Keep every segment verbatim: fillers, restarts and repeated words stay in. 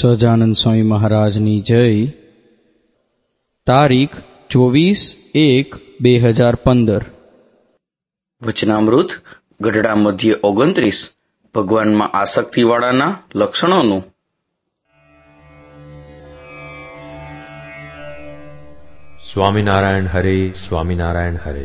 સહજાનંદ સ્વામી મહારાજની જય. તારીખ ચોવીસ એક બે હજાર પંદર. વચનામૃત ગઢડા મધ્ય ઓગણત્રીસ. ભગવાનમાં આસક્તિવાળાના લક્ષણોનું. સ્વામિનારાયણ હરે, સ્વામિનારાયણ હરે.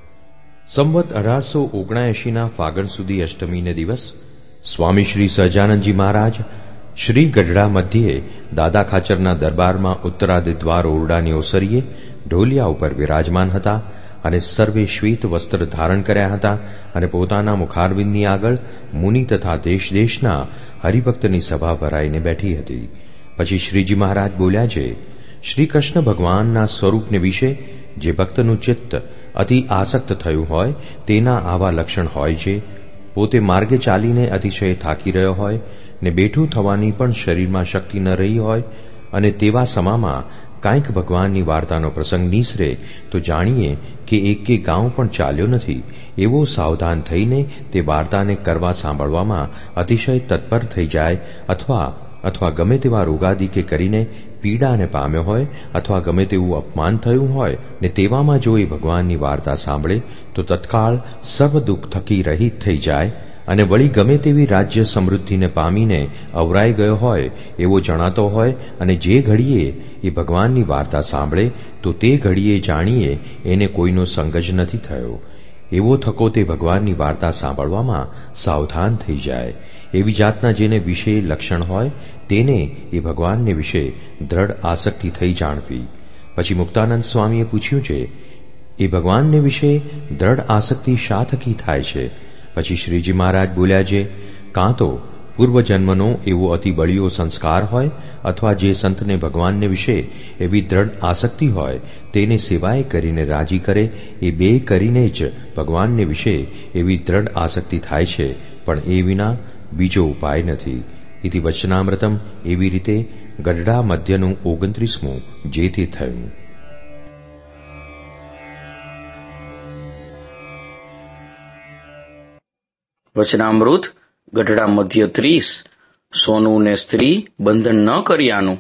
સંવત અઢારસો ઓગણએંશીના ફાગણ સુધી અષ્ટમીને દિવસ સ્વામી શ્રી સહજાનંદજી મહારાજ શ્રી ગઢડા મધ્યે દાદા ખાચરના દરબારમાં ઉત્તરાદિ દ્વાર ઓરડાની ઓસરીએ ઢોલિયા ઉપર વિરાજમાન હતા અને સર્વે શ્વેત વસ્ત્ર ધારણ કર્યા હતા અને પોતાના મુખારવિંદની આગળ મુનિ તથા દેશ દેશના હરિભક્તની સભા ભરાઈને બેઠી હતી. પછી શ્રીજી મહારાજ બોલ્યા છે, શ્રી કૃષ્ણ ભગવાનના સ્વરૂપને વિશે જે ભક્તનું ચિત્ત અતિ આસક્ત થયું હોય તેના આવા લક્ષણ હોય છે. પોતે માર્ગે ચાલીને અતિશય થાકી રહ્યો હોય ને બેઠું થવાની પણ શરીરમાં શક્તિ ન રહી હોય અને તેવા સમામાં કાંઈક ભગવાનની વાર્તાનો પ્રસંગ નીસરે તો જાણીએ કે એકે ગાંવ પણ ચાલ્યો નથી એવો સાવધાન થઈને તે વાર્તાને કરવા સાંભળવામાં અતિશય તત્પર થઈ જાય અથવા અથવા ગમે તેવા રોગાદિ કે કરીને પીડાને પામ્યો હોય અથવા ગમે તેવું અપમાન થયું હોય ને તેવામાં જો એ ભગવાનની વાર્તા સાંભળે તો તત્કાળ સર્વ દુઃખ થકી રહિત થઈ જાય અને વળી ગમે તેવી રાજ્ય સમૃદ્ધિને પામીને અવરાઈ ગયો હોય એવો જણાતો હોય અને જે ઘડીએ એ ભગવાનની વાર્તા સાંભળે તો તે ઘડીએ જાણીએ એને કોઈનો સંગ જ નથી થયો એવો થકો તે ભગવાનની વાર્તા સાંભળવામાં સાવધાન થઈ જાય. એવી જાતના જેને વિશે લક્ષણ હોય તેને એ ભગવાનને વિશે દ્રઢ આસક્તિ થઈ જાણવી. પછી મુક્તાનંદ સ્વામીએ પૂછ્યું છે, એ ભગવાનને વિશે દ્રઢ આસક્તિ શા થકી થાય છે? પછી શ્રીજી મહારાજ બોલ્યા છે, કાં તો પૂર્વજન્મનો એવો અતિ બળિયો સંસ્કાર હોય અથવા જે સંતને ભગવાનને વિશે એવી દ્રઢ આસક્તિ હોય તેને સેવાએ કરીને રાજી કરે એ બે કરીને જ ભગવાનને વિશે એવી દ્રઢ આસક્તિ થાય છે, પણ એ વિના બીજો ઉપાય નથી. ઇતિ વચનામૃતમ. એવી રીતે ગઢડા મધ્યનું ઓગણત્રીસમું જે તે થયું. વચનામૃત ગઢડા મધ્ય ત્રીસ. સોનું ને સ્ત્રી બંધન ન કર્યાનું.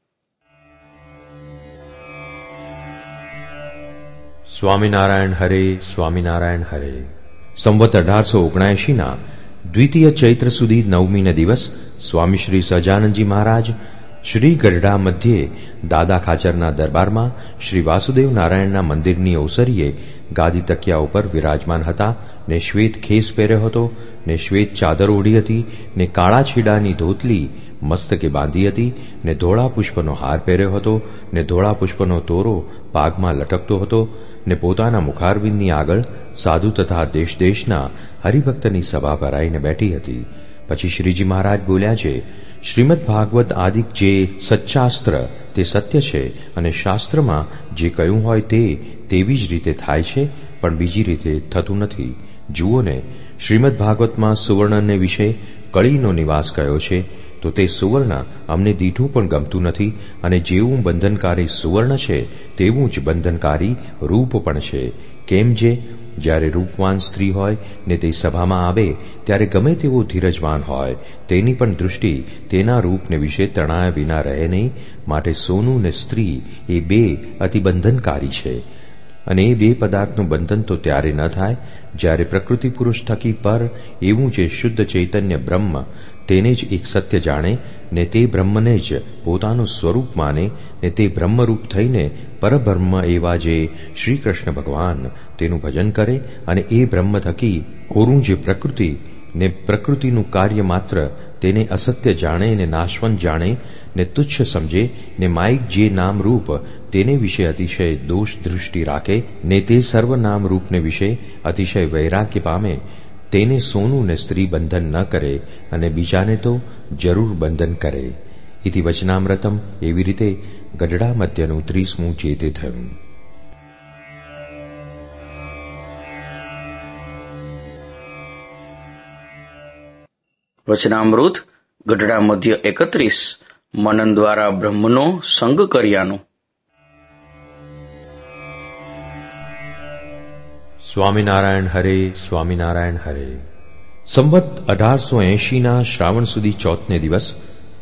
સ્વામિનારાયણ હરે, સ્વામિનારાયણ હરે. સંવત અઢારસો ઓગણએંશીના દ્વિતીય ચૈત્ર સુધી નવમીને દિવસ સ્વામી શ્રી સહજાનંદજી મહારાજ શ્રી ગઢડા મધ્યે દાદા ખાચરના દરબારમાં શ્રી વાસુદેવ નારાયણના મંદિરની અવસરીએ ગાદી તકિયા ઉપર વિરાજમાન હતા ને શ્વેત ખેસ પહેર્યો હતો ને શ્વેત ચાદર ઓઢી હતી ને કાળા છીડાની ધોતલી મસ્તકે બાંધી હતી ને ધોળા પુષ્પનો હાર પહેર્યો હતો ને ધોળા પુષ્પનો તોરો પાગમાં લટકતો હતો ને પોતાના મુખારવિંદની આગળ સાધુ તથા દેશ દેશના હરિભક્તની સભા ભરાઈને બેઠી હતી. પછી શ્રીજી મહારાજ બોલ્યા છે, શ્રીમદ ભાગવત આદિક જે સચ્ચાસ્ત્ર તે સત્ય છે અને શાસ્ત્રમાં જે કહ્યું હોય તે તેવી જ રીતે થાય છે, પણ બીજી રીતે થતું નથી. જુઓ ને, શ્રીમદ ભાગવતમાં સુવર્ણને વિશે કળીનો નિવાસ કયો છે તો તે સુવર્ણ અમને દીઠું પણ ગમતું નથી અને જેવું બંધનકારી સુવર્ણ છે તેવું જ બંધનકારી રૂપ પણ છે. કેમ જે જ્યારે રૂપવાન સ્ત્રી હોય ને તે સભામાં આવે ત્યારે ગમે તેવો ધીરજવાન હોય તેની પણ દૃષ્ટિ તેના રૂપને વિશે તણાયા વિના રહે નહીં. માટે સોનું ને સ્ત્રી એ બે અતિ બંધનકારી છે અને એ બે પદાર્થનું બંધન તો ત્યારે ન થાય જ્યારે પ્રકૃતિ પુરુષ થકી પર એવું જે શુદ્ધ ચૈતન્ય બ્રહ્મ તેને જ એક સત્ય જાણે ને તે બ્રહ્મને જ પોતાનું સ્વરૂપ માને ને તે બ્રહ્મરૂપ થઈને પરબ્રહ્મ એવા જે શ્રી કૃષ્ણ ભગવાન તેનું ભજન કરે અને એ બ્રહ્મ થકી ઓરું જે પ્રકૃતિ ને પ્રકૃતિનું કાર્ય માત્ર તેને અસત્ય જાણે ને નાશવંત જાણે ને તુચ્છ સમજે ને માઇક જે નામરૂપ તેને વિશે અતિશય દોષ દૃષ્ટિ રાખે ને તે સર્વ નામરૂપને વિશે અતિશય વૈરાગ્ય પામે તેને સોનું ને સ્ત્રી બંધન ન કરે અને બીજાને તો જરૂર બંધન કરે. ઇતિ વચનામૃતમ. એવી રીતે ગઢડા મધ્યનું ત્રીસમું જે તે થયું. વચનામૃત ગઢડા મધ્ય એકત્રીસ. મનન દ્વારા બ્રહ્મનો સંગ કર્યાનું. સ્વામિનારાયણ હરે, સ્વામિનારાયણ હરે. સંવત અઢારસો એંશીના શ્રાવણ સુધી ચોથને દિવસ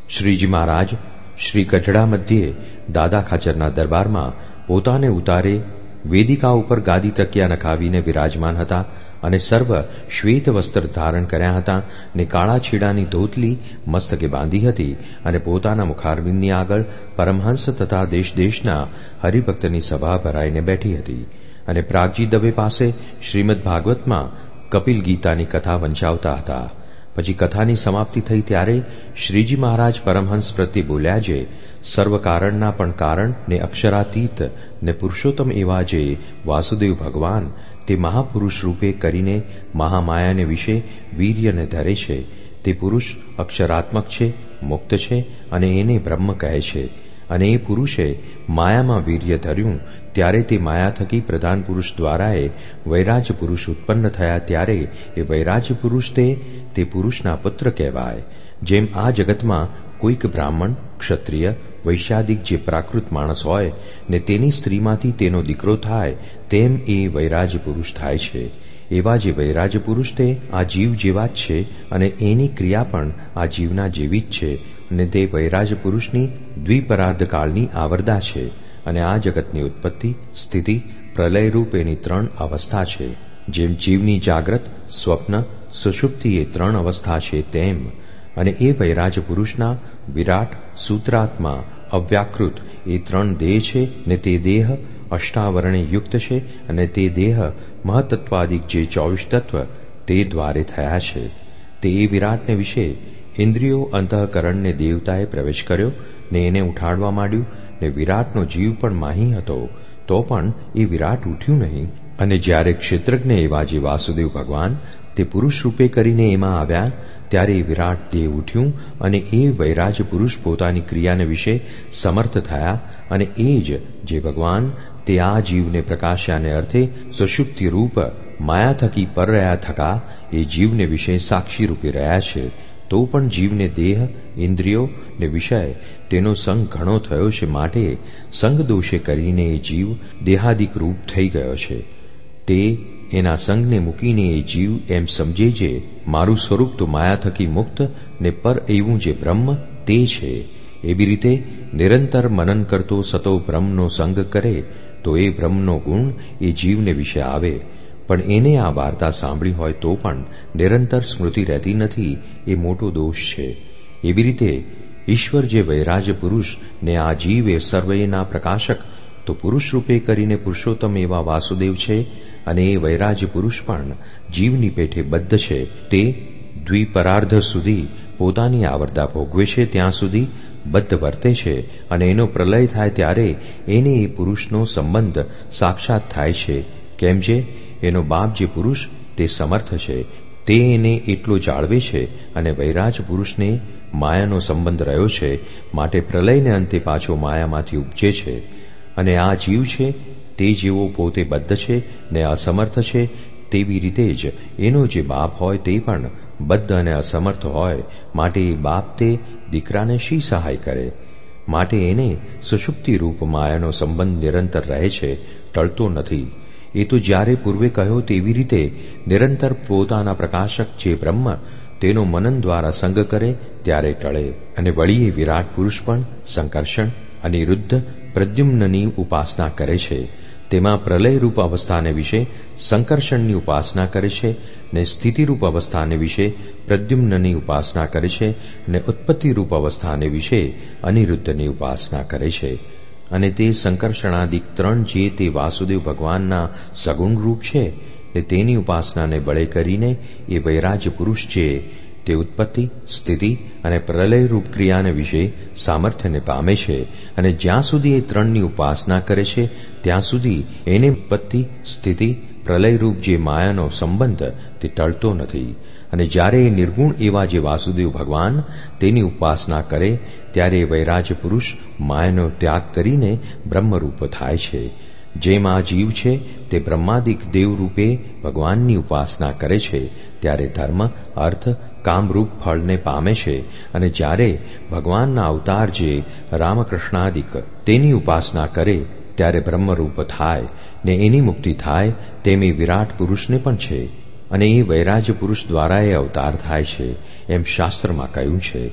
શ્રીજી મહારાજ શ્રી ગઢડા મધ્યે દાદા ખાચરના દરબારમાં પોતાને ઉતારે વેદિકા ઉપર ગાદી તકિયા નખાવીને વિરાજમાન હતા અને સર્વ શ્વેત વસ્ત્ર ધારણ કર્યા હતા ને કાળા છીડાની ધોતલી મસ્તકે બાંધી હતી અને પોતાના મુખારવિંદની આગળ પરમહંસ તથા દેશ દેશના હરિભક્તની સભા ભરાઈને બેઠી હતી અને પ્રાગજી દવે પાસે શ્રીમદ ભાગવતમાં કપિલ ગીતાની કથા વંચાવતા હતા. પછી કથાની સમાપ્તિ થઈ ત્યારે શ્રીજી મહારાજ પરમહંસ પ્રત્યે બોલ્યા જે સર્વ કારણના પણ કારણ ને અક્ષરાતીત ને પુરુષોત્તમ એવા જે વાસુદેવ ભગવાન તે મહાપુરુષ રૂપે કરીને મહામાયાને વિશે વીર્યને ધરે છે. તે પુરુષ અક્ષરાત્મક છે, મુક્ત છે અને એને બ્રહ્મ કહે છે. અને એ પુરુષે માયામાં વીર્ય ધર્યું ત્યારે તે માયા થકી પ્રધાન પુરુષ દ્વારાએ વૈરાજ પુરુષ ઉત્પન્ન થયા ત્યારે એ વૈરાજ પુરુષ તે તે પુરુષના પુત્ર કહેવાય. જેમ આ જગતમાં કોઈક બ્રાહ્મણ, ક્ષત્રિય, વૈશ્યાદિક જે પ્રાકૃત માણસ હોય ને તેની સ્ત્રીમાંથી તેનો દીકરો થાય તેમ એ વૈરાજ પુરુષ થાય છે. એવા જે વૈરાજ પુરુષ તે આ જીવ જેવા જ છે અને એની ક્રિયા પણ આ જીવના જેવી જ છે અને તે વૈરાજ પુરુષની દ્વિપરાર્ધ કાળની આવરદા છે. અને આ જગતની ઉત્પત્તિ, સ્થિતિ, પ્રલયરૂપ એની ત્રણ અવસ્થા છે. જેમ જીવની જાગ્રત, સ્વપ્ન, સુષુપ્તિ એ ત્રણ અવસ્થા છે તેમ અને એ વૈરાજ પુરુષના વિરાટ, સૂત્રાત્મા, અવ્યાકૃત એ ત્રણ દેહ છે ને તે દેહ અષ્ટાવરણે યુક્ત છે અને તે દેહ મહતત્વાદિક જે ચોવીસ તત્વ તે દ્વારે થયા છે. તે એ વિરાટને વિશે ઇન્દ્રિયો અંતઃકરણને દેવતાએ પ્રવેશ કર્યો ને એને ઉઠાડવા માંડ્યું ને વિરાટનો જીવ પણ માહી હતો તો પણ એ વિરાટ ઉઠ્યું નહીં. અને જ્યારે ક્ષેત્રજ્ઞ એવા જે વાસુદેવ ભગવાન તે પુરુષ રૂપે કરીને એમાં આવ્યા ત્યારે એ વિરાટ દેહ ઉઠ્યું અને એ વૈરાજ પુરુષ પોતાની ક્રિયાને વિશે સમર્થ થયા અને એ જ જે ભગવાન તે આ જીવને પ્રકાશ્યાને અર્થે સુષુપ્તિ રૂપ માયા થકી પર રહ્યા થકા એ જીવને વિશે સાક્ષી રૂપે રહ્યા છે. તો પણ જીવને દેહ, ઇન્દ્રિયો ને વિષય તેનો સંગ ઘણો થયો છે માટે સંગ દોષે કરીને એ જીવ દેહાદિક રૂપ થઈ ગયો છે. તે એના સંગને મૂકીને એ જીવ એમ સમજે જે મારું સ્વરૂપ તો માયા થકી મુક્ત ને પર એવું જે બ્રહ્મ તે છે. એવી રીતે નિરંતર મનન કરતો સતો બ્રહ્મનો સંગ કરે તો એ બ્રહ્મનો ગુણ એ જીવને વિશે આવે. પણ એને આ વાર્તા સાંભળી હોય તો પણ નિરંતર સ્મૃતિ રહેતી નથી એ મોટો દોષ છે. એવી રીતે ઈશ્વર જે વૈરાજ પુરુષ ને આ જીવ એ સર્વેના પ્રકાશક તો પુરુષ રૂપે કરીને પુરુષોત્તમ એવા વાસુદેવ છે અને એ વૈરાજ પુરુષ પણ જીવની પેઠે બદ્ધ છે. તે દ્વિપરાર્ધ સુધી પોતાની આવરદા ભોગવે છે ત્યાં સુધી બદ્ધ વર્તે છે અને એનો પ્રલય થાય ત્યારે એને એ પુરુષનો સંબંધ સાક્ષાત થાય છે. કેમ જે એનો બાપ જે પુરુષ તે સમર્થ છે તે એને એટલો જાળવે છે અને વૈરાજ પુરુષને માયાનો સંબંધ રહ્યો છે માટે પ્રલયને અંતે પાછો માયામાંથી ઉપજે છે. અને આ જીવ છે તે જેવો પોતે બદ્ધ છે ને અસમર્થ છે તેવી રીતે જ એનો જે બાપ હોય તે પણ બદ્ધ અને અસમર્થ હોય માટે એ બાપ તે દીકરાને શી સહાય કરે. માટે એને સુષુપ્તિ રૂપ માયાનો સંબંધ નિરંતર રહે છે, ટળતો નથી. એ તો જ્યારે પૂર્વે કહ્યો તેવી રીતે નિરંતર પોતાના પ્રકાશક જે બ્રહ્મ તેનો મનન દ્વારા સંગ કરે ત્યારે ટળે. અને વળી એ વિરાટ પુરુષ પણ સંકર્ષણ, અનિરુદ્ધ, પ્રદ્યુમ્નની ઉપાસના કરે છે. તેમાં પ્રલયરૂપ અવસ્થાને વિશે સંકર્ષણની ઉપાસના કરે છે ને સ્થિતિરૂપ અવસ્થાને વિશે પ્રદ્યુમ્નની ઉપાસના કરે છે ને ઉત્પત્તિરૂપ અવસ્થાને વિશે અનિરુદ્ધની ઉપાસના કરે છે. અને તે સંકર્ષણાદિક ત્રણ જે તે વાસુદેવ ભગવાનના સગુણ રૂપ છે ને તેની ઉપાસનાને બળે કરીને એ વૈરાજ પુરુષ છે તે ઉત્પત્તિ, સ્થિતિ અને પ્રલયરૂપ ક્રિયાને વિશે સામર્થ્યને પામે છે. અને જ્યાં સુધી એ ત્રણની ઉપાસના કરે છે ત્યાં સુધી એને ઉત્પત્તિ, સ્થિતિ, પ્રલયરૂપ જે માયાનો સંબંધ તે ટળતો નથી. અને જ્યારે એ નિર્ગુણ એવા જે વાસુદેવ ભગવાન તેની ઉપાસના કરે ત્યારે એ વૈરાજ પુરુષ માયાનો ત્યાગ કરીને બ્રહ્મરૂપ થાય છે. જેમ આ જીવ છે તે બ્રહ્માદિક દેવરૂપે ભગવાનની ઉપાસના કરે છે ત્યારે ધર્મ, અર્થ, કામરૂપ ફળને પામે છે. અને જ્યારે ભગવાનના અવતાર જે રામકૃષ્ણાદિક તેની ઉપાસના કરે ત્યારે બ્રહ્મરૂપ થાય ને એની મુક્તિ થાય તેમ એ વિરાટ પુરુષને પણ છે. અને એ વૈરાજ પુરુષ દ્વારા એ અવતાર થાય છે એમ શાસ્ત્રમાં કહ્યું છે.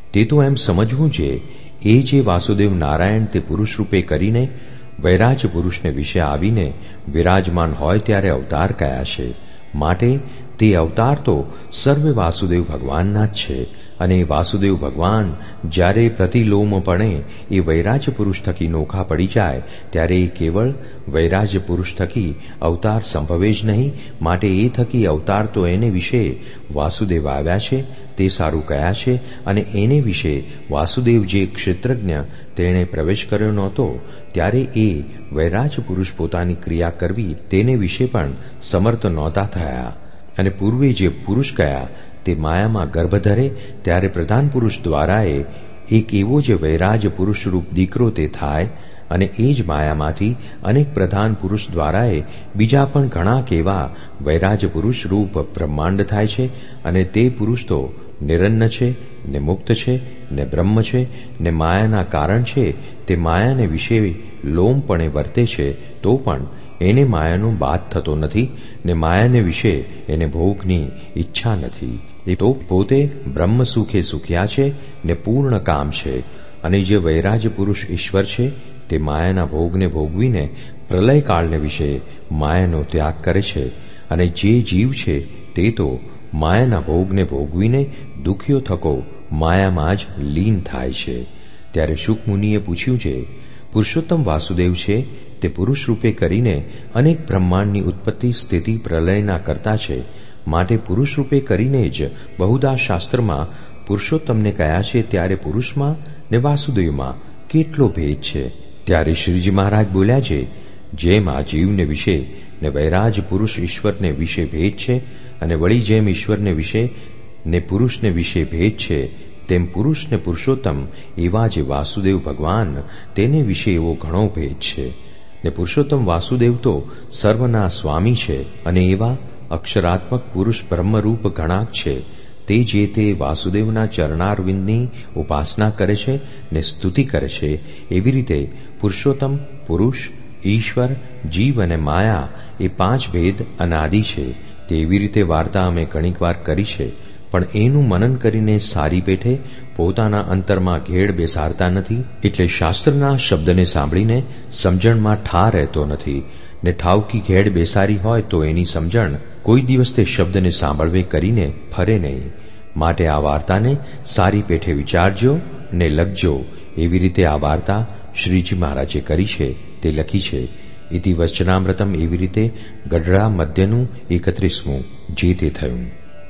તે તો એમ સમજવું છે એ જે વાસુદેવ નારાયણ તે પુરુષ રૂપે કરીને વૈરાજ પુરુષને વિશે આવીને વિરાજમાન હોય ત્યારે અવતાર કયા છે. માટે તે અવતાર તો સર્વે વાસુદેવ ભગવાનના જ છે અને વાસુદેવ ભગવાન જ્યારે પ્રતિલોમપણે એ વૈરાજ પુરુષ થકી નોખા પડી જાય ત્યારે એ કેવળ વૈરાજ પુરુષ થકી અવતાર સંભવે જ નહીં. માટે એ થકી અવતાર તો એને વિશે વાસુદેવ આવ્યા છે તે સારું કયા છે અને એને વિશે વાસુદેવ જે ક્ષેત્રજ્ઞ તેણે પ્રવેશ કર્યો નહોતો ત્યારે એ વૈરાજ પુરુષ પોતાની ક્રિયા કરવી તેને વિશે પણ સમર્થ નહોતા થયા. અને પૂર્વે જે પુરુષ કયા તે માયામાં ગર્ભ ધરે ત્યારે પ્રધાન પુરુષ દ્વારાએ એક એવો જે વૈરાજ પુરુષ રૂપ દીકરો તે થાય અને એ જ માયામાંથી અનેક પ્રધાન પુરુષ દ્વારાએ બીજા પણ ઘણા કેવા વૈરાજ પુરુષ રૂપ બ્રહ્માંડ થાય છે. અને તે પુરુષ તો નિરન્ન છે ને મુક્ત છે ને બ્રહ્મ છે ને માયાના કારણ છે. તે માયાને વિશે લોમપણે વર્તે છે તો પણ એને માયાનો બાદ થતો નથી ને માયાને વિશે એને ભોગની ઈચ્છા નથી. એ તો પોતે બ્રહ્મ સુખે સુખ્યા છે ને પૂર્ણ કામ છે. અને જે વૈરાજ પુરુષ ઈશ્વર છે તે માયાના ભોગને ભોગવીને પ્રલયકાળને વિશે માયાનો ત્યાગ કરે છે. અને જે જીવ છે તે તો માયાના ભોગને ભોગવીને દુખ્યો થકો માયામાં જ લીન થાય છે. ત્યારે શુકમુનિએ પૂછ્યું છે, પુરુષોત્તમ વાસુદેવ છે તે પુરુષ રૂપે કરીને અનેક બ્રહ્માંડની ઉત્પત્તિ સ્થિતિ પ્રલયના કરતા છે. માટે પુરુષ રૂપે કરીને જ બહુધા શાસ્ત્રમાં પુરુષોત્તમને કયા છે ત્યારે પુરુષમાં ને વાસુદેવમાં કેટલો ભેદ છે. ત્યારે શ્રીજી મહારાજ બોલ્યા છે, જેમ આ જીવને વિશે ને વૈરાજ પુરુષ ઈશ્વરને વિશે ભેદ છે અને વળી જેમ ઈશ્વરને વિશે ને પુરુષને વિશે ભેદ છે તેમ પુરુષ ને પુરુષોત્તમ એવા જે વાસુદેવ ભગવાન તેને વિશે એવો ઘણો ભેદ છે. ને પુરુષોત્તમ વાસુદેવ તો સર્વના સ્વામી છે અને એવા અક્ષરાત્મક પુરુષ બ્રહ્મરૂપ ગણાક છે. તે જે તે વાસુદેવના ચરણારવિંદની ઉપાસના કરે છે ને સ્તુતિ કરે છે એવી રીતે પુરુષોત્તમ પુરુષ ઈશ્વર જીવ અને માયા એ પાંચ ભેદ અનાદિ છે. તેવી રીતે વાર્તા અમે ઘણીક વાર કરી છે પણ એનું મનન કરીને સારી પેઠે પોતાના અંતરમાં ઘેડ બેસાડતા નથી. એટલે શાસ્ત્રના શબ્દને સાંભળીને સમજણમાં ઠા રહેતો નથી ને ઠાવકી ઘેડ બેસારી હોય તો એની સમજણ કોઈ દિવસ તે શબ્દને સાંભળવે કરીને ફરે નહીં. માટે આ વાર્તાને સારી પેઠે વિચારજો ને લખજો. એવી રીતે આ વાર્તા શ્રીજી મહારાજે કરી છે તે લખી છે. ઇતિ વચનામૃતમ એવી રીતે ગઢડા મધ્યનું એકત્રીસમું જે તે થયું.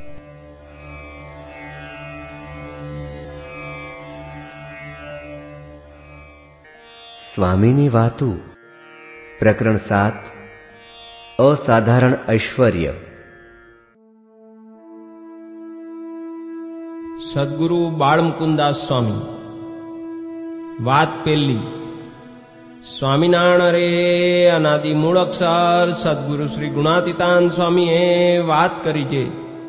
સ્વામીની વાતું પ્રકરણ સાત અસાધારણ ઐશ્વર્ય. સદગુરુ બાળમુકુદાસ સ્વામી. વાત પહેલી. સ્વામિનારાયણ રે અનાદિ મૂળ અક્ષર સદગુરુ શ્રી ગુણાતીતાન સ્વામીએ વાત કરી છે.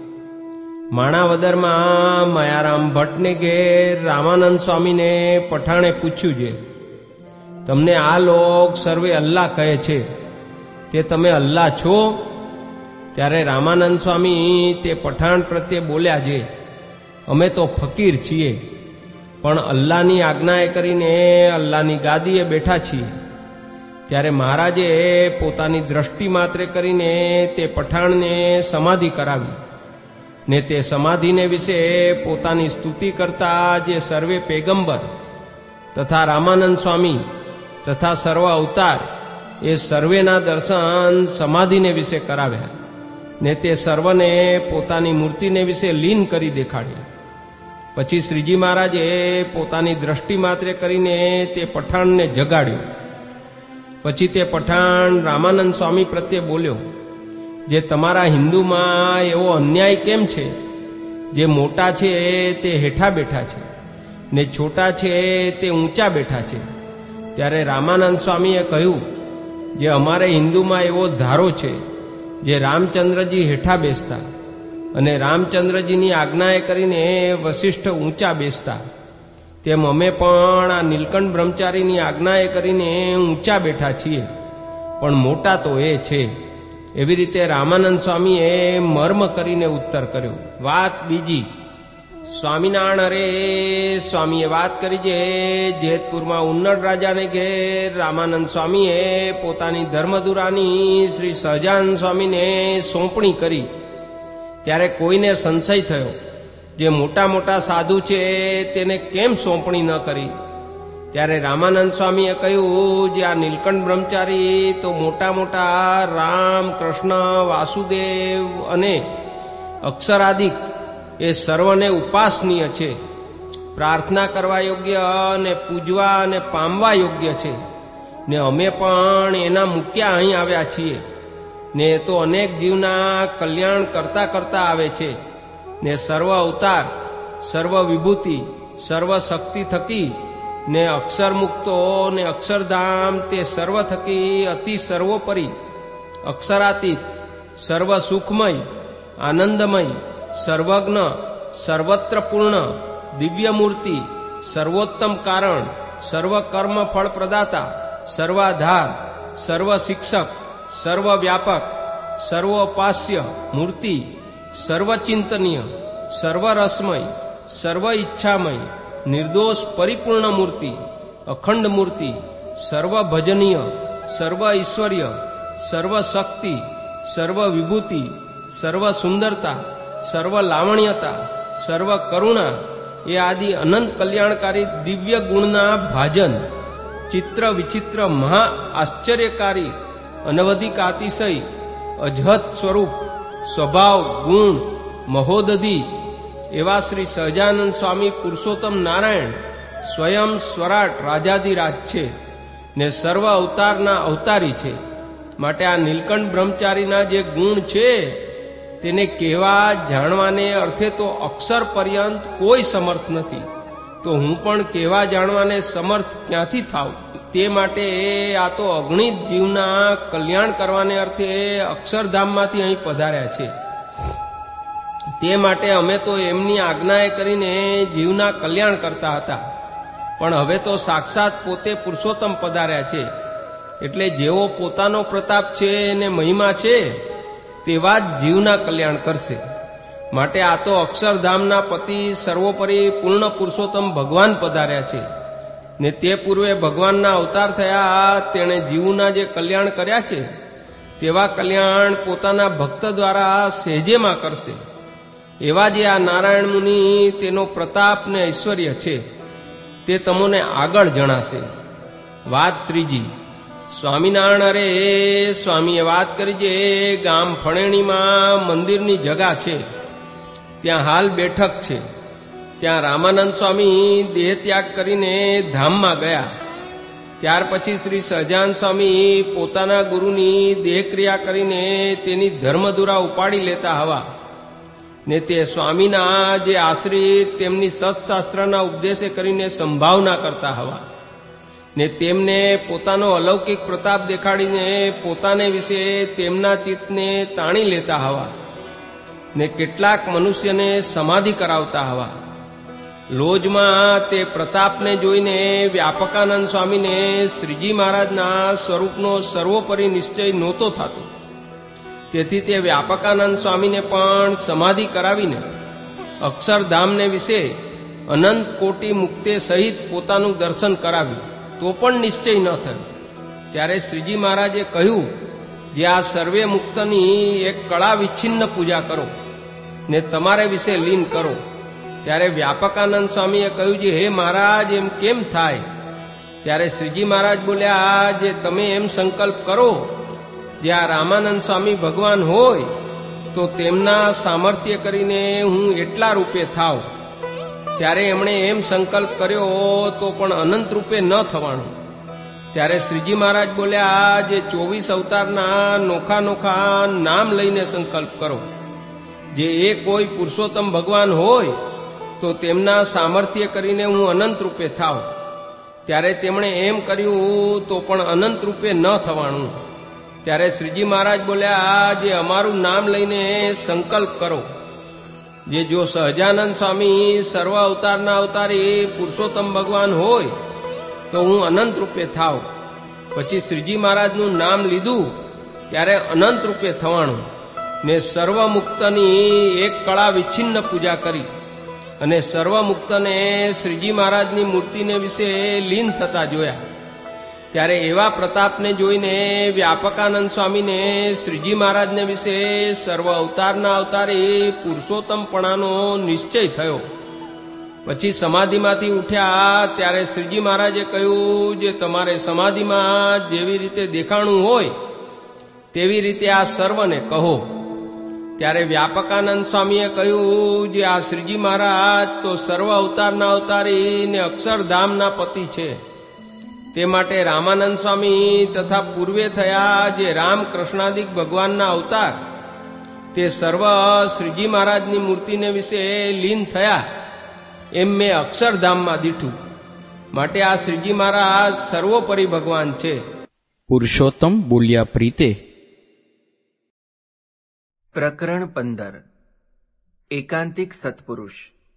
માણાવદરમાં મયારામ ભટ્ટને ઘેર રામાનંદ સ્વામીને પઠાણે પૂછ્યું છે, તમને આ લોક સર્વે અલ્લાહ કહે છે તે તમે અલ્લાહ છો? ત્યારે રામાનંદ સ્વામી તે પઠાણ પ્રત્યે બોલ્યા છે, અમે તો ફકીર છીએ પણ અલ્લાહની આજ્ઞાએ કરીને અલ્લાહની ગાદીએ બેઠા છીએ. ત્યારે મહારાજે પોતાની દ્રષ્ટિ માત્રે કરીને તે પઠાણને સમાધિ કરાવી ને તે સમાધિને વિશે પોતાની સ્તુતિ કરતા જે સર્વે પેગંબર તથા રામાનંદ સ્વામી તથા સર્વ અવતાર એ સર્વેના દર્શન સમાધિને વિશે કરાવ્યા ને તે સર્વને પોતાની મૂર્તિને વિશે લીન કરી દેખાડ્યા. પછી શ્રીજી મહારાજે પોતાની દ્રષ્ટિ માત્રે કરીને તે પઠાણને જગાડ્યો. પછી તે પઠાણ રામાનંદ સ્વામી પ્રત્યે બોલ્યો, જે તમારા હિન્દુમાં એવો અન્યાય કેમ છે? જે મોટા છે તે હેઠા બેઠા છે ને છોટા છે તે ઊંચા બેઠા છે. ત્યારે રામાનંદ સ્વામીએ કહ્યું, જે અમારે હિન્દુમાં એવો ધારો છે જે રામચંદ્રજી હેઠા બેસતા અને રામચંદ્રજીની આજ્ઞાએ કરીને વશિષ્ઠ ઊંચા બેસતા, તેમ અમે પણ આ નીલકંઠ બ્રહ્મચારીની આજ્ઞાએ કરીને ઊંચા બેઠા છીએ પણ મોટા તો એ છે. એવી રીતે રામાનંદ સ્વામીએ મર્મ કરીને ઉત્તર કર્યો. વાત બીજી. સ્વામિનારાયણ હરે સ્વામીએ વાત કરી છે, જેતપુરમાં ઉન્નડ રાજાને ઘેર રામાનંદ સ્વામીએ પોતાની ધર્મધુરાની શ્રી સહજાનંદ સ્વામીને સોંપણી કરી. ત્યારે કોઈને સંશય થયો, જે મોટા મોટા સાધુ છે તેને કેમ સોંપણી ન કરી? ત્યારે રામાનંદ સ્વામીએ કહ્યું, જે આ નીલકંઠ બ્રહ્મચારી તો મોટા મોટા રામ, કૃષ્ણ, વાસુદેવ અને અક્ષરાદિક એ સર્વને ઉપાસનીય છે, પ્રાર્થના કરવા યોગ્ય અને પૂજવા અને પામવા યોગ્ય છે, ને અમે પણ એના મૂક્યા અહીં આવ્યા છીએ, ને એ તો અનેક જીવના કલ્યાણ કરતા કરતા આવે છે, ને સર્વ અવતાર, સર્વ વિભૂતિ, સર્વ શક્તિ થકી ને અક્ષર મુક્તો ને અક્ષરધામ તે સર્વ થકી અતિ સર્વોપરી, અક્ષરાતીત, સર્વ સુખમય, આનંદમય, સર્વજ્ઞ, સર્વત્ર પૂર્ણ, દિવ્ય મૂર્તિ, સર્વોત્તમ કારણ, સર્વ કર્મ ફળ પ્રદાતા, સર્વાધાર, સર્વ શિક્ષક, સર્વ વ્યાપક, સર્વોપાસ્ય મૂર્તિ, સર્વચિંતનીય, સર્વરસમય, સર્વ ઈચ્છામય, નિર્દોષ પરિપૂર્ણ મૂર્તિ, અખંડ મૂર્તિ, સર્વ ભજનીય, સર્વ ઈશ્વર્ય, સર્વ શક્તિ, સર્વ વિભૂતિ, સર્વ સુંદરતા, સર્વ લાવણ્યતા, સર્વ કરુણા એ આદિ અનંત કલ્યાણકારી દિવ્ય ગુણના ભાજન, ચિત્ર વિચિત્ર મહા આશ્ચર્યકારી અનવધિક અતિશય અજહત સ્વરૂપ સ્વભાવ ગુણ મહોદધિ એવા શ્રી સહજાનંદ સ્વામી પુરુષોત્તમ નારાયણ સ્વયં સ્વરાટ રાજાધિરાજ છે ને સર્વ અવતારના અવતારી છે. માટે આ નીલકંઠ બ્રહ્મચારીના જે ગુણ છે તેને કહેવા જાણવાને અર્થે તો અક્ષર પર્યંત કોઈ સમર્થ નથી, તો હું પણ કહેવા જાણવાને સમર્થ ક્યાંથી થાવ? તે માટે આ તો અગણિત જીવના કલ્યાણ કરવાને અર્થે અક્ષરધામમાંથી અહીં પધાર્યા છે. તે માટે અમે તો એમની આજ્ઞાએ કરીને જીવના કલ્યાણ કરતા હતા, પણ હવે તો સાક્ષાત પોતે પુરુષોત્તમ પધાર્યા છે, એટલે જેવો પોતાનો પ્રતાપ છે અને મહિમા છે તેવા જ જીવના કલ્યાણ કરશે. માટે આ તો અક્ષરધામના પતિ સર્વોપરી પૂર્ણ પુરુષોત્તમ ભગવાન પધાર્યા છે, ને તે પૂર્વે ભગવાનના અવતાર થયા તેણે જીવના જે કલ્યાણ કર્યા છે તેવા કલ્યાણ પોતાના ભક્ત દ્વારા સહેજેમાં કરશે. એવા જે આ નારાયણ મુનિ તેનો પ્રતાપ ને ઐશ્વર્ય છે તે તમને આગળ જણાશે. વાત ત્રીજી. સ્વામિનારાયણ અરે સ્વામીએ વાત કરી છે, ગામ ફણેણીમાં મંદિરની જગા છે, ત્યાં હાલ બેઠક છે. ત્યાં રામાનંદ સ્વામી દેહ ત્યાગ કરીને ધામમાં ગયા. ત્યાર પછી શ્રી સહજાનંદ સ્વામી પોતાના ગુરુની દેહક્રિયા કરીને તેની ધર્મધુરા ઉપાડી લેતા હવા, ને તે સ્વામીના જે આશ્રિત તેમની સત્શાસ્ત્રના ઉપદેશે કરીને સંભાવના કરતા હવા, ને તેમને પોતાનો અલૌકિક પ્રતાપ દેખાડીને પોતાને વિશે તેમના ચિત્તને તાણી લેતા હવા, ને કેટલાક મનુષ્યને સમાધિ કરાવતા હવા. લોજમાં તે પ્રતાપને જોઈને વ્યાપકાનંદ સ્વામીને શ્રીજી મહારાજના સ્વરૂપનો સર્વોપરી નિશ્ચય નહોતો થતો. તેથી તે વ્યાપકાનંદ સ્વામીને પણ સમાધિ કરાવીને અક્ષરધામને વિશે અનંત કોટી મુક્તે સહિત પોતાનું દર્શન કરાવ્યું, તો પણ નિશ્ચય ન થયો. ત્યારે શ્રીજી મહારાજે કહ્યું, જે આ સર્વે મુક્તની એક કળા વિચ્છિન્ન પૂજા કરો ને તમારે વિશે લીન કરો. ત્યારે વ્યાપકાનંદ સ્વામીએ કહ્યું, જે હે મહારાજ એમ કેમ થાય? ત્યારે શ્રીજી મહારાજ બોલ્યા, જે તમે એમ સંકલ્પ કરો, જે આ રામાનંદ સ્વામી ભગવાન હોય તો તેમના સામર્થ્ય કરીને હું એટલા રૂપે થાવ. ત્યારે એમણે એમ સંકલ્પ કર્યો તો પણ અનંત રૂપે ન થવાનું. ત્યારે શ્રીજી મહારાજ બોલ્યા, જે ચોવીસ અવતારના નોખા નોખા નામ લઈને સંકલ્પ કરો. જે એ કોઈ પુરુષોત્તમ ભગવાન હોય તો તેમના સામર્થ્ય કરીને હું અનંત રૂપે થાવ. ત્યારે તેમણે એમ કર્યું તો પણ અનંત રૂપે ન થવાનું. ત્યારે શ્રીજી મહારાજ બોલ્યા, જે અમારું નામ લઈને સંકલ્પ કરો. જે જો સહજાનંદ સ્વામી સર્વ અવતારના અવતારી પુરુષોત્તમ ભગવાન હોય તો હું અનંત રૂપે થાવ. પછી શ્રીજી મહારાજનું નામ લીધું ત્યારે અનંત રૂપે થવાનું, ને સર્વ મુક્તની એક કળા વિચ્છિન્ન પૂજા કરી. અને સર્વમુક્તને શ્રીજી મહારાજની મૂર્તિને વિશે લીન થતા જોયા. ત્યારે એવા પ્રતાપને જોઈને વ્યાપકાનંદ સ્વામીને શ્રીજી મહારાજને વિશે સર્વ અવતારના અવતારી પુરુષોત્તમપણાનો નિશ્ચય થયો. પછી સમાધિમાંથી ઉઠ્યા ત્યારે શ્રીજી મહારાજે કહ્યું, જે તમારે સમાધિમાં જેવી રીતે દેખાણું હોય તેવી રીતે આ સર્વને કહો. ત્યારે વ્યાપકાનંદ સ્વામીએ કહ્યું, જે આ શ્રીજી મહારાજ તો સર્વ અવતારના અવતારી ને અક્ષરધામના પતિ છે. તે માટે રામાનંદ સ્વામી તથા પૂર્વે થયા જે રામ કૃષ્ણાદિક ભગવાનના અવતાર તે સર્વ શ્રીજી મહારાજની મૂર્તિને વિશે લીન થયા એમ મેં અક્ષરધામમાં દીઠું. માટે આ શ્રીજી મહારાજ સર્વોપરી ભગવાન છે. પુરુષોત્તમ બોલ્યા પ્રીતે. પ્રકરણ પંદર. એકાંતિક સત્પુરુષ.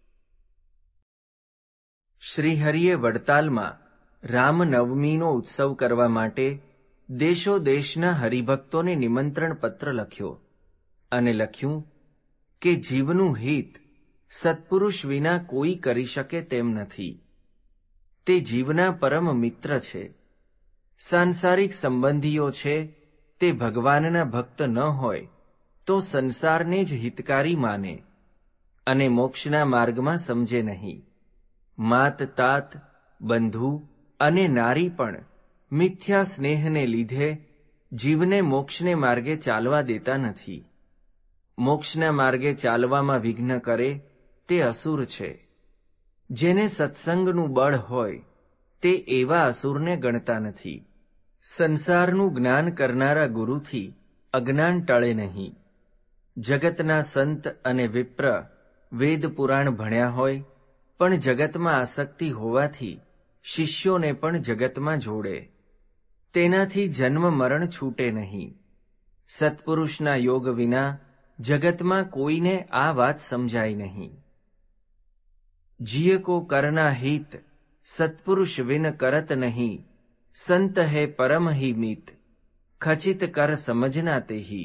શ્રીહરિએ વડતાલમાં રામનવમીનો ઉત્સવ કરવા માટે દેશો દેશના હરિભક્તોને નિમંત્રણ પત્ર લખ્યો અને લખ્યું કે જીવનું હિત સત્પુરુષ વિના કોઈ કરી શકે તેમ નથી. તે જીવના પરમ મિત્ર છે. સાંસારિક સંબંધીઓ છે તે ભગવાનના ભક્ત ન હોય તો સંસારને જ હિતકારી માને અને મોક્ષના માર્ગમાં સમજે નહીં. માત તાત બંધુ અને નારી પણ મિથ્યા સ્નેહને લીધે જીવને મોક્ષને માર્ગે ચાલવા દેતા નથી. મોક્ષના માર્ગે ચાલવામાં વિઘ્ન કરે તે અસુર છે. જેને સત્સંગનું બળ હોય તે એવા અસુરને ગણતા નથી. સંસારનું જ્ઞાન કરનારા ગુરુથી અજ્ઞાન ટળે નહીં. જગતના સંત અને વિપ્ર વેદ પુરાણ ભણ્યા હોય પણ જગતમાં આસક્તિ હોવાથી શિષ્યોને પણ જગતમાં જોડે. તેનાથી જન્મ મરણ છૂટે નહીં. સત્પુરુષના યોગ વિના જગતમાં કોઈને આ વાત સમજાય નહીં. જીય કો કરના હિત સત્પુરુષ વિન કરત નહીં. સંત હે પરમ હી મિત ખચિત કર સમજના તેહી.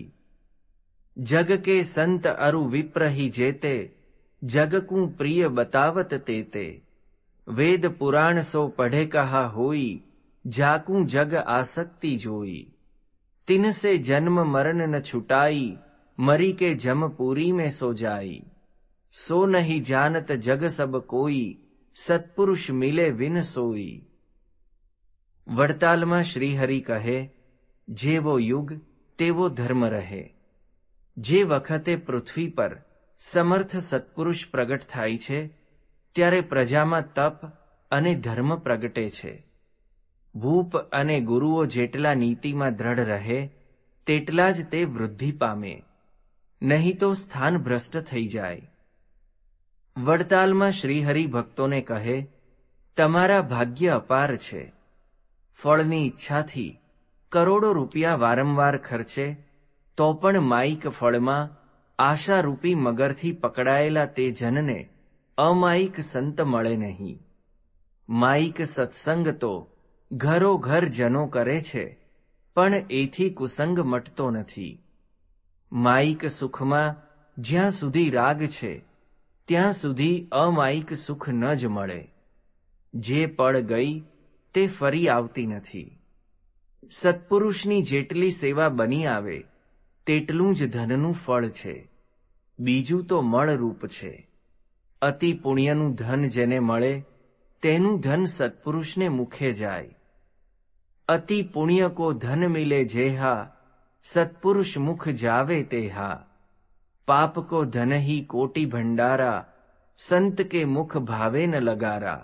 જગ કે સંત અરુ વિપ્ર હી જેતે જગ કું પ્રિય બતાવત તેતે. વેદ પુરાણ સો પઢે કહા હોઈ જાકું જગ આસક્તિ જોઈ. तिनसे जन्म मरण न छुटाई मरी के जमपुरी में सो जाई. सो नहीं जानत जग सब कोई सत्पुरुष मिले विन सोई. वड़तालમાં શ્રીહરિ કહે, જેવો યુગ તેવો ધર્મ રહે. જે વખતે પૃથ્વી પર સમર્થ સત્પુરુષ પ્રગટ થાય છે ત્યારે પ્રજામાં તપ અને ધર્મ પ્રગટે છે. ભૂપ અને ગુરુઓ જેટલા નીતિમાં દ્રઢ રહે તેટલા જ તે વૃદ્ધિ પામે, નહીં તો સ્થાન ભ્રષ્ટ થઈ જાય. વડતાલમાં શ્રીહરિ ભક્તોને કહે, તમારા ભાગ્ય અપાર છે. ફળની ઈચ્છાથી કરોડો રૂપિયા વારંવાર ખર્ચે તો પણ માયિક ફળમાં આશારૂપી મગરથી પકડાયેલા તે જનને અમાયિક સંત મળે નહીં. માયિક સત્સંગ તો ઘરો ઘર જનો કરે છે પણ એથી કુસંગ મટતો નથી. માયિક સુખમાં જ્યાં સુધી રાગ છે ત્યાં સુધી અમાયિક સુખ ન જ મળે. જે પળ ગઈ તે ફરી આવતી નથી. સત્પુરુષની જેટલી સેવા બની આવે તેટલું જ ધનનું ફળ છે. બીજું તો મળરૂપ છે. અતિ પુણ્યનું ધન જેને મળે તેનું ધન સત્પુરુષને મુખે જાય. અતિ પુણ્ય કો ધન મિલે જેહા સત્પુરુષ મુખ જાવે તેહા. પાપ કો ધન હી કોટી ભંડારા સંત કે મુખ ભાવે ન લગારા.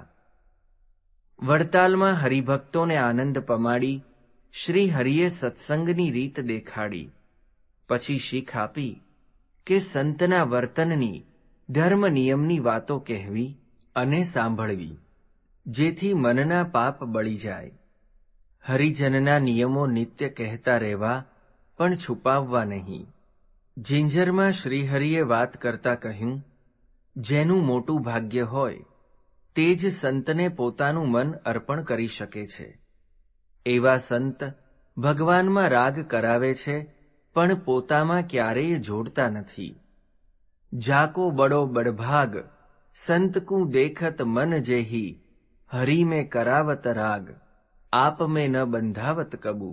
વડતાલમાં હરિભક્તોને આનંદ પમાડી શ્રી હરિએ સત્સંગની રીત દેખાડી. પછી શીખ આપી કે સંતના વર્તનની ધર્મ નિયમની વાતો કહેવી અને સાંભળવી, જેથી મનના પાપ બળી જાય. હરિજનના નિયમો નિત્ય કહેતા રહેવા પણ છુપાવવા નહીં. જિંજરમાં શ્રીહરિએ વાત કરતા કહ્યું, જેનું મોટું ભાગ્ય હોય તે જ સંતને પોતાનું મન અર્પણ કરી શકે છે. એવા સંત ભગવાનમાં રાગ કરાવે છે પણ પોતામાં ક્યારેય જોડતા નથી. જાકો બડો બડભાગ સંત કુ દેખત મન જેહી, હરી મેં કરાવત રાગ, આપ મેં ન બંધાવત કબુ.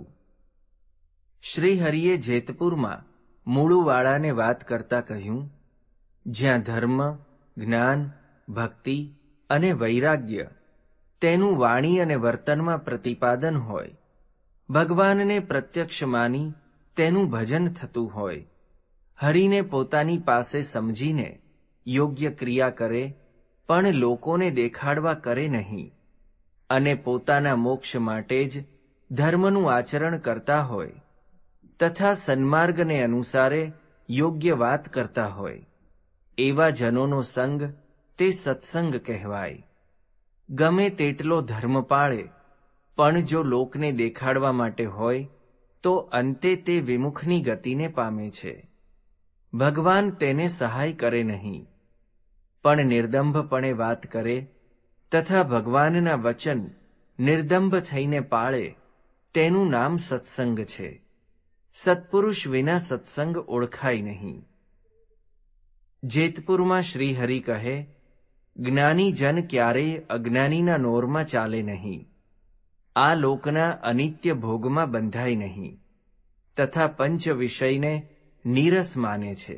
શ્રી હરિએ જેતપુરમાં મૂળુવાળાને વાત કરતા કહ્યું, જ્યાં ધર્મ, જ્ઞાન, ભક્તિ અને વૈરાગ્ય તેનું વાણી અને વર્તનમાં પ્રતિપાદન હોય, ભગવાનને પ્રત્યક્ષ માની તેનું ભજન થતું હોય, હરિને પોતાની પાસે સમજીને યોગ્ય ક્રિયા કરે પણ લોકોને દેખાડવા કરે નહીં, અને પોતાના મોક્ષ માટે જ ધર્મનું આચરણ કરતા હોય તથા સન્માર્ગને અનુસારે યોગ્ય વાત કરતા હોય, એવા જનોનો સંગ તે સત્સંગ કહેવાય. ગમે તેટલો ધર્મ પાળે પણ જો લોકને દેખાડવા માટે હોય તો અંતે તે વિમુખની ગતિને પામે છે. ભગવાન તેને સહાય કરે નહીં, પણ નિર્દંભપણે વાત કરે તથા ભગવાનના વચન નિર્દંભ થઈને પાળે તેનું નામ સત્સંગ છે. સત્પુરુષ વિના સત્સંગ ઓળખાય નહીં. જેતપુરમાં શ્રી હરિ કહે, જ્ઞાની જન ક્યારેય અજ્ઞાનીના નોરમાં ચાલે નહીં, આ લોકના અનિત્ય ભોગમાં બંધાય નહીં, તથા પંચ વિષયને નીરસ માને છે,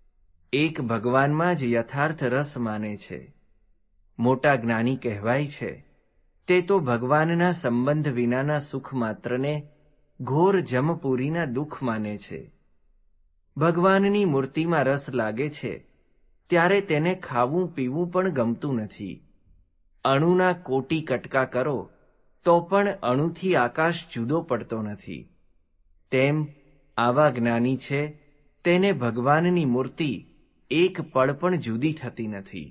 એક ભગવાનમાં જ યથાર્થ રસ માને છે. મોટા જ્ઞાની કહેવાય છે તે તો ભગવાનના સંબંધ વિનાના સુખ માત્રને ઘોર જમપુરીના દુઃખ માને છે. ભગવાનની મૂર્તિમાં રસ લાગે છે ત્યારે તેને ખાવું પીવું પણ ગમતું નથી. અણુના કોટી કટકા કરો તો પણ અણુથી આકાશ જુદો પડતો નથી. તેમ આવા જ્ઞાની છે તેને ભગવાનની મૂર્તિ એક પળ પણ જુદી થતી નથી.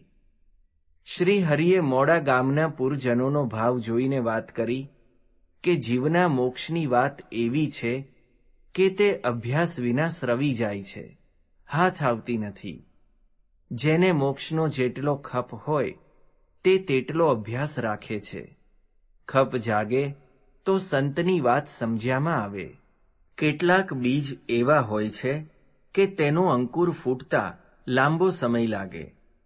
શ્રી હરિએ મોડા ગામના પુરજનોનો ભાવ જોઈને વાત કરી કે જીવના મોક્ષની વાત એવી છે કે તે અભ્યાસ વિના સ્રવી જાય છે, હાથ આવતી નથી. જેને મોક્ષનો જેટલો ખપ હોય તે તેટલો અભ્યાસ રાખે છે. ખપ જાગે તો સંતની વાત સમજ્યામાં આવે. કેટલાક બીજ એવા હોય છે કે તેનો અંકુર ફૂટતા લાંબો સમય લાગે,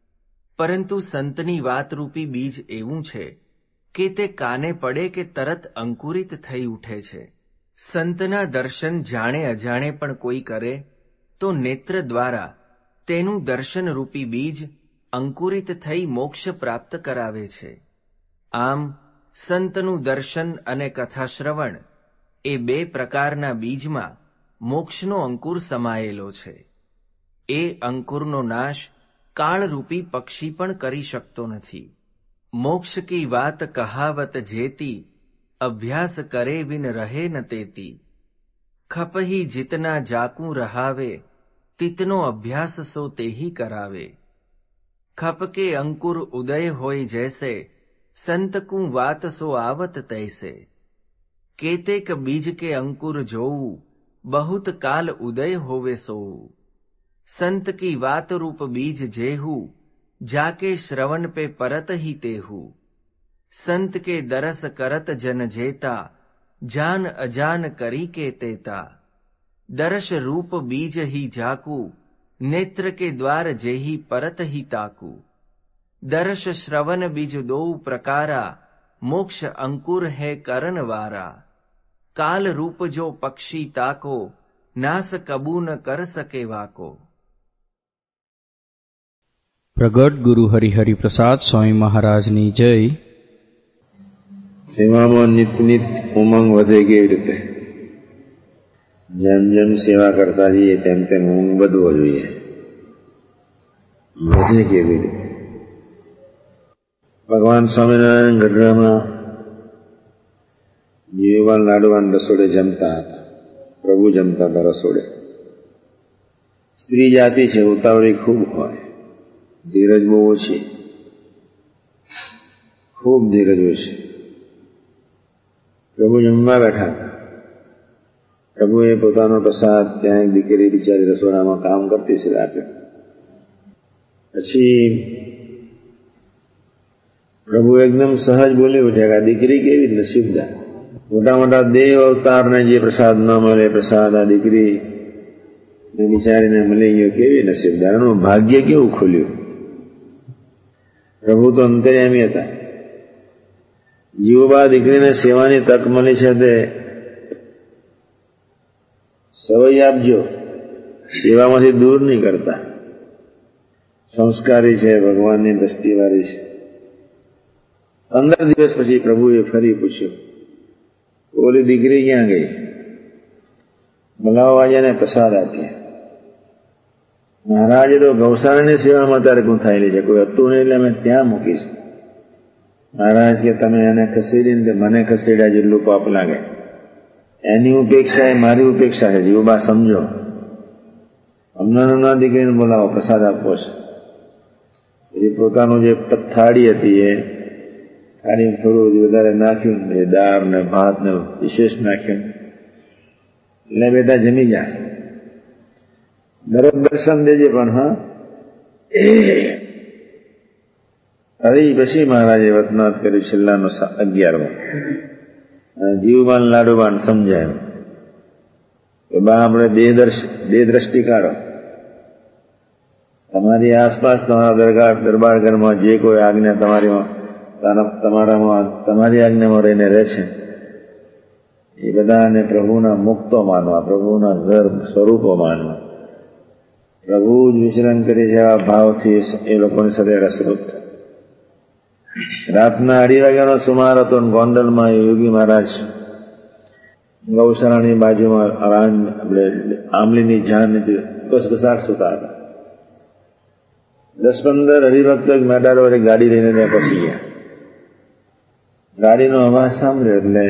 પરંતુ સંતની વાતરૂપી બીજ એવું છે કે તે કાને પડે કે તરત અંકુરિત થઈ ઉઠે છે. સંતના દર્શન જાણે અજાણે પણ કોઈ કરે તો નેત્ર દ્વારા તેનું દર્શનરૂપી બીજ અંકુરિત થઈ મોક્ષ પ્રાપ્ત કરાવે છે. આમ સંતનું દર્શન અને કથાશ્રવણ એ બે પ્રકારના બીજમાં મોક્ષનો અંકુર સમાયેલો છે. એ અંકુરનો નાશ કાળરૂપી પક્ષી પણ કરી શકતો નથી. મોક્ષ કી વાત કહાવત જેતી, અભ્યાસ કરે વિન રહે ન તેતી. ખપહી જીતના જાકું રહાવે, તિતનો અભ્યાસ સો તેહી કરાવે. ખપ કે અંકુર ઉદય હોય જૈસે, સંત કું વાત સો આવત તૈસે. કેતેક બીજ કે અંકુર જોવું, बहुत काल उदय होवे सोऊ. संत की वात रूप बीज जेहू, जाके श्रवण पे परत ही तेहू. संत के दरस करत जन जेता, जान अजान करी के तेता. दर्श रूप बीज ही जाकू, नेत्र के द्वार जेही परत ही ताकू. दर्श श्रवण बीज दो प्रकारा, मोक्ष अंकुर है करन वारा. काल रूप जो पक्षी ताको, नास कबू न कर सके वाको. પ્રગટ ગુરુ હરિહરિ પ્રસાદ સ્વામી મહારાજની જય. સેવામાં નિત નિત ઉમંગ વધે કેવી રીતે? જેમ જેમ સેવા કરતા જઈએ તેમ તેમ ઉમંગ વધવો જોઈએ. વધે કેવી રીતે? ભગવાન સ્વામિનારાયણ ગઢડામાં જીવીવાલ લાડવાન રસોડે જમતા હતા. પ્રભુ જમતા હતા રસોડે. સ્ત્રી જાતિ છે, ઉતાવળી ખૂબ હોય, ધીરજ બહુ ઓછી, ખૂબ ધીરજ ઓછી. પ્રભુ જમવા બેઠા હતા. પ્રભુએ પોતાનો પ્રસાદ ત્યાં એક દીકરી બિચારી રસોડામાં કામ કરતી છે આપ્યો. પછી પ્રભુ એકદમ સહજ બોલી ઉઠ્યા કે આ દીકરી કેવી નસીબદાર. મોટા મોટા દેવ અવતારને જે પ્રસાદ ન મળે પ્રસાદ આ દીકરી બિચારીને મળી ગયો, કેવી નસીબદાર. એનું ભાગ્ય કેવું ખુલ્યું. પ્રભુ તો અંતર્યામી હતા. જીવબા દીકરીને સેવાની તક મળી છે તે સવય આપજો, સેવામાંથી દૂર નહીં કરતા. સંસ્કારી છે, ભગવાનની દ્રષ્ટિવાળી છે. પંદર દિવસ પછી પ્રભુએ ફરી પૂછ્યું, ઓલી દીકરી ક્યાં ગઈ? બોલાવવાજાને પ્રસાદ આપ્યા. મહારાજે તો ગૌશાળાની સેવામાં તારે ગૂંથાયેલી છે, કોઈ હતું નહીં એટલે અમે ત્યાં મૂકીશ. મહારાજ કે તમે એને ખસેડીને મને ખસેડ્યા જેટલું પાપ લાગે. એની ઉપેક્ષા એ મારી ઉપેક્ષા છે. જીવબા સમજો, હમણાં દીકરીને બોલાવો, પ્રસાદ આપવો છે. પછી પોતાનું જે થાળી હતી એ થાળીમાં થોડું વધારે નાખ્યું, એ દાળ ને ભાત ને વિશેષ નાખ્યું. એટલે બેટા જમી જા, દરરોજ દર્શન દેજે પણ. હા, હવે પછી મહારાજે વતનાથ કર્યું છેલ્લાનો અગિયારમાં. જીવબાન લાડુબાન સમજાયું કે બા આપણે દેહ દ્રષ્ટિ કાઢો. તમારી આસપાસ તમારા દરગાહ દરબાર ઘરમાં જે કોઈ આજ્ઞા તમારીમાં તમારામાં તમારી આજ્ઞામાં રહીને રહે છે એ બધાને પ્રભુના મુક્તો માનવા, પ્રભુના ઘર સ્વરૂપો માનવા. પ્રભુ જ વિચરણ કરી છે એવા ભાવથી એ લોકોની સાથે રસરૂપ. રાતના અઢી વાગ્યાનો સુમાર હતો. ગોંડલમાં યોગી મહારાજ ગૌશાળાની બાજુમાં આંબલીની ઝાડ નીચે ઘસઘસાટ સુતા હતા. દસ પંદર હરિભક્તો એક મેદાન વડે ગાડી લઈને ત્યાં પહોંચી ગયા. ગાડીનો અવાજ સાંભળ્યો એટલે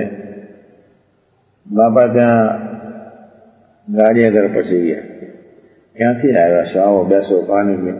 બાપા ત્યાં ગાડી આગળ પહોંચી ગયા. ક્યાંથી આવ્યા છો? આવો બેસો, પાણી પીઓ.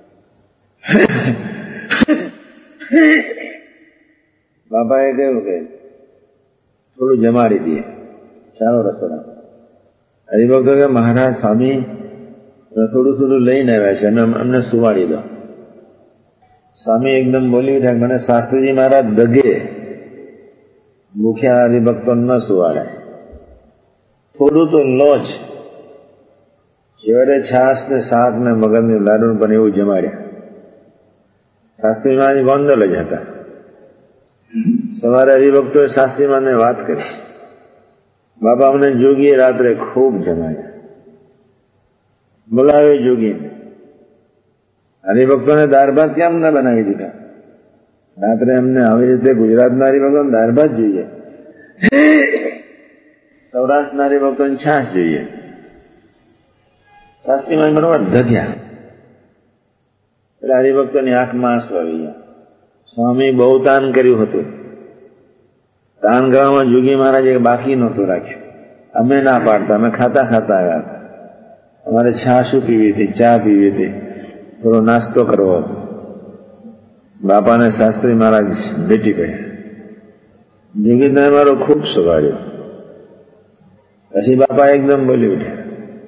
બાપાએ કહ્યું કે થોડું જમાડી દઈએ, ચાલો રસોડા. હરિભક્તો કે મહારાજ સ્વામી થોડું થોડું લઈને આવ્યા છે, અમને સુવાડી દો. સ્વામી એકદમ બોલી ઉઠ્યા, મને શાસ્ત્રીજી મહારાજ દગે, ભૂખ્યા હરિભક્તો ન સુવાડે, થોડું તો લો જ. છેવટે છાસ ને શાક ને મગજનું લાડુ પણ એવું જમાડ્યા. શાસ્ત્રી મહારાજ ગોંડલ જ હતા. સવારે હરિભક્તોએ શાસ્ત્રી મહારાજને વાત કરી, બાપા અમને જોગીએ રાત્રે ખૂબ જમાડ્યા. બોલાવ્યો જોગીને. હરિભક્તોને દાળ ભાત કેમ ના બનાવી દીધા? રાત્રે અમને આવી રીતે ગુજરાતના હરિભક્તોને દાળ ભાત જોઈએ, સૌરાષ્ટ્રના હરિભક્તોને છાશ જોઈએ. શાસ્ત્રીમાં બરોબર ધગ્યા. એટલે હરિભક્તોની આંખમાં આંસુ આવી ગયા. સ્વામી બહુ તાન કર્યું હતું. તાન કરવામાં જોગી મહારાજે બાકી નહોતું રાખ્યું. અમે ના પાડતા, અમે ખાતા ખાતા આવ્યા હતા. અમારે છાશું પીવી હતી, ચા પીવી હતી, થોડો નાસ્તો કરવો હતો. બાપાને શાસ્ત્રી મહારાજ ભેટી પડ્યા. જોગીદાએ મારો ખૂબ સુવાડ્યો. પછી બાપા એકદમ બોલી ઉઠ્યા,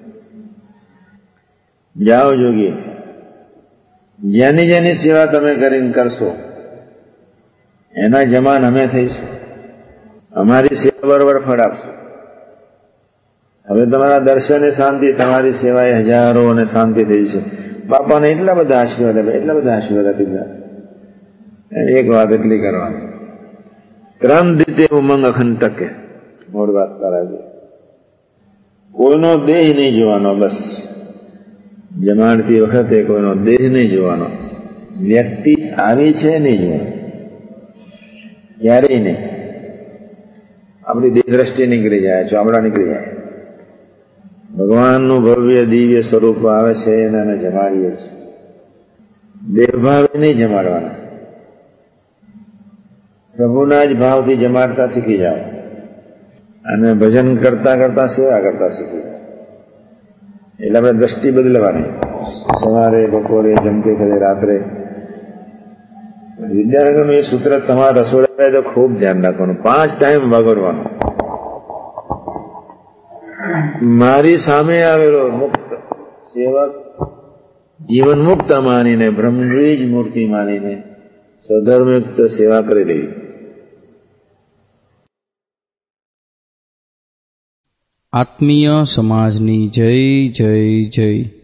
જાઓ જોગી, જેની જેની સેવા તમે કરીને કરશો એના જમાન અમે થઈશું. અમારી સેવા બરોબર ફળ આપશો. હવે તમારા દર્શને શાંતિ, તમારી સેવાએ હજારો અને શાંતિ થઈ છે. બાપાને એટલા બધા આશીર્વાદ આપ્યા, એટલા બધા આશીર્વાદ આપી દીધા. એક વાત એટલી કરવાની, ક્રમ રીતે ઉમંગ અખંડ ટકે. મોડ વાત કરાવી, કોઈનો દેહ નહીં જોવાનો. બસ જમાડતી વખતે કોઈનો દેહ નહીં જોવાનો. વ્યક્તિ આવી છે નહીં જોવાનો, ક્યારેય નહીં. આપણી દેહ દ્રષ્ટિ નીકળી જાય, ચોમડા નીકળી જાય. ભગવાનનું ભવ્ય દિવ્ય સ્વરૂપ આવે છે એને અમે જમાડીએ છીએ. દેવભાવે નહીં જમાડવાના, પ્રભુના જ ભાવથી જમાડતા શીખી જાઓ અને ભજન કરતા કરતા સેવા કરતા શીખી જાઓ. એટલે આપણે દ્રષ્ટિ બદલવાની. સવારે, બપોરે, જમતી કરે, રાત્રે. વિદ્યાનગરનું એ સૂત્ર તમારા રસોડા તો ખૂબ ધ્યાન રાખવાનું. પાંચ ટાઈમ વગોડવાનું. મારી સામે આવેલો મુક્ત સેવક જીવન મુક્ત માનીને, બ્રહ્મવીજ મૂર્તિ માનીને સ્વધર્મયુક્ત સેવા કરી લેવી. આત્મીય સમાજની જય જય જય.